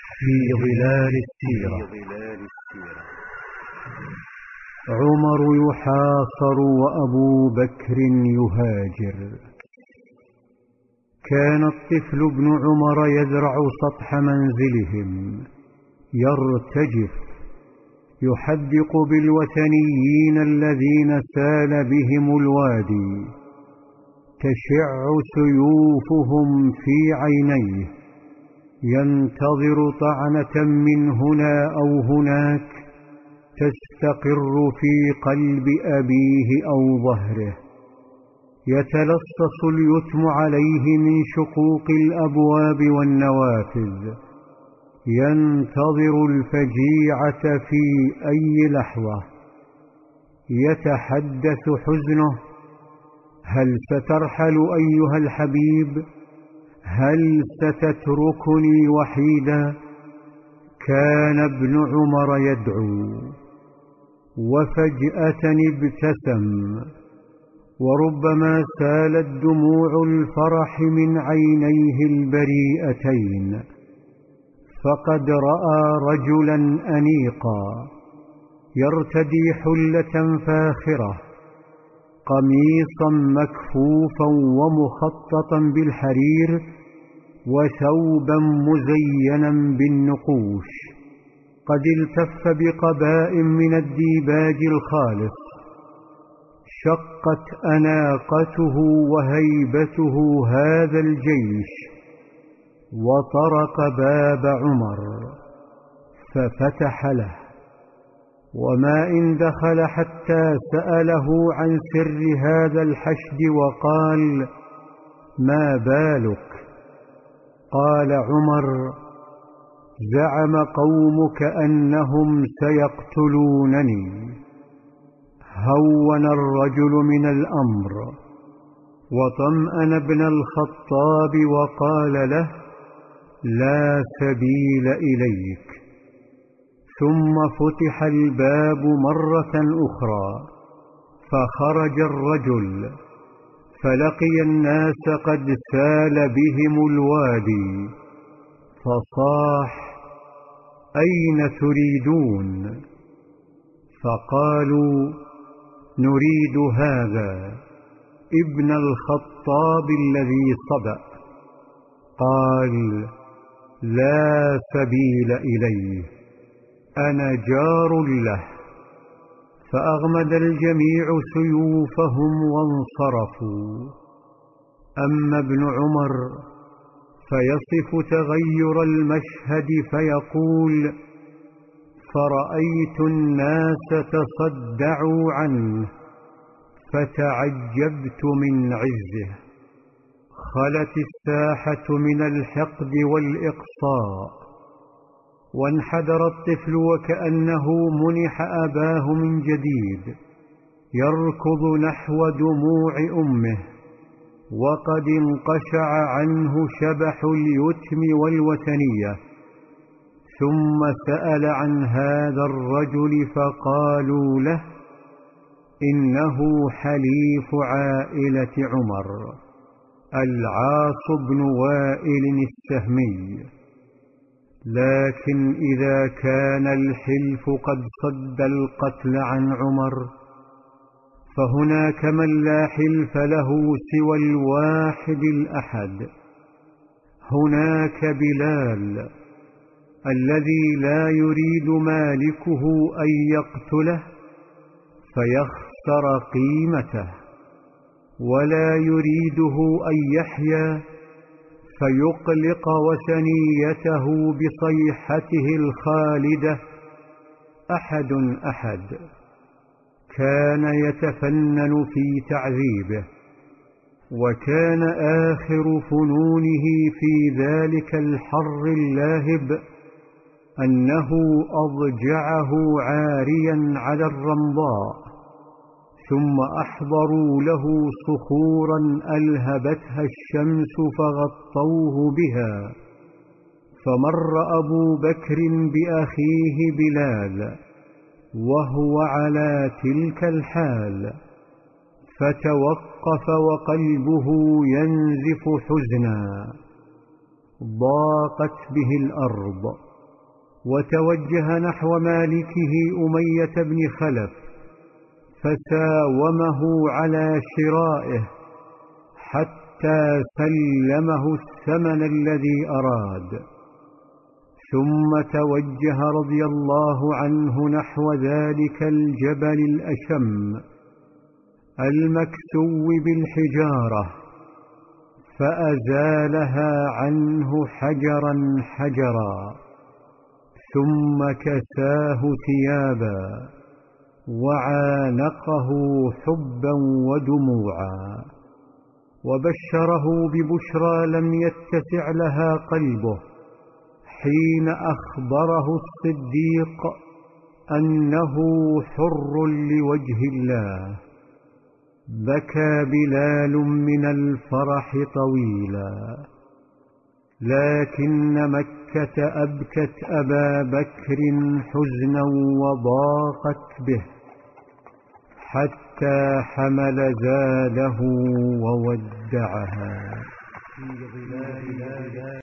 في ظلال السيرة. عمر يحاصر وأبو بكر يهاجر. كان الطفل ابن عمر يزرع سطح منزلهم، يرتجف، يحدق بالوثنيين الذين سال بهم الوادي، تشع سيوفهم في عينيه، ينتظر طعنة من هنا أو هناك تستقر في قلب أبيه أو ظهره. يتلصص اليتم عليه من شقوق الأبواب والنوافذ، ينتظر الفجيعة في أي لحظة. يتحدث حزنه: هل سترحل أيها الحبيب؟ هل ستتركني وحيدا؟ كان ابن عمر يدعو، وفجأة ابتسم، وربما سالت دموع الفرح من عينيه البريئتين، فقد رأى رجلا أنيقا يرتدي حلة فاخرة، قميصا مكفوفا ومخططا بالحرير، وثوبا مزينا بالنقوش، قد التف بقباء من الديباج الخالص. شقت أناقته وهيبته هذا الجيش، وطرق باب عمر ففتح له، وما إن دخل حتى سأله عن سر هذا الحشد وقال: ما بالك؟ قال عمر: زعم قومك أنهم سيقتلونني. هون الرجل من الأمر، وطمأن ابن الخطاب وقال له: لا سبيل إليك. ثم فتح الباب مرة أخرى، فخرج الرجل، فلقي الناس قد سال بهم الوادي، فصاح: أين تريدون؟ فقالوا: نريد هذا ابن الخطاب الذي صبأ. قال: لا سبيل إليه، أنا جار له. فأغمد الجميع سيوفهم وانصرفوا. أما ابن عمر فيصف تغير المشهد فيقول: فرأيت الناس تصدعوا عنه، فتعجبت من عزه. خلت الساحة من الحقد والإقصاء، وانحدر الطفل وكأنه منح أباه من جديد، يركض نحو دموع أمه، وقد انقشع عنه شبح اليتم والوثنية. ثم سأل عن هذا الرجل، فقالوا له: إنه حليف عائلة عمر، العاص بن وائل السهمي. لكن إذا كان الحلف قد صد القتل عن عمر، فهناك من لا حلف له سوى الواحد الأحد. هناك بلال الذي لا يريد مالكه أن يقتله فيخسر قيمته، ولا يريده أن يحيا فيقلق وثنيته بصيحته الخالدة. أحد أحد كان يتفنن في تعذيبه، وكان آخر فنونه في ذلك الحر اللاهب أنه أضجعه عاريا على الرمضاء، ثم أحضروا له صخورا ألهبتها الشمس فغطوه بها. فمر أبو بكر بأخيه بلال وهو على تلك الحال، فتوقف وقلبه ينزف حزنا. ضاقت به الأرض، وتوجه نحو مالكه أمية بن خلف فساومه على شرائه حتى سلمه الثمن الذي أراد، ثم توجه رضي الله عنه نحو ذلك الجبل الأشم المكسو بالحجارة فأزالها عنه حجرا حجرا، ثم كساه ثيابا وعانقه حبا ودموعا، وبشره ببشرى لم يتسع لها قلبه حين أخبره الصديق أنه حر لوجه الله. بكى بلال من الفرح طويلا، لكن مكة أبكت أبا بكر حزنا وضاقت به حتى حمل زاده وودعها.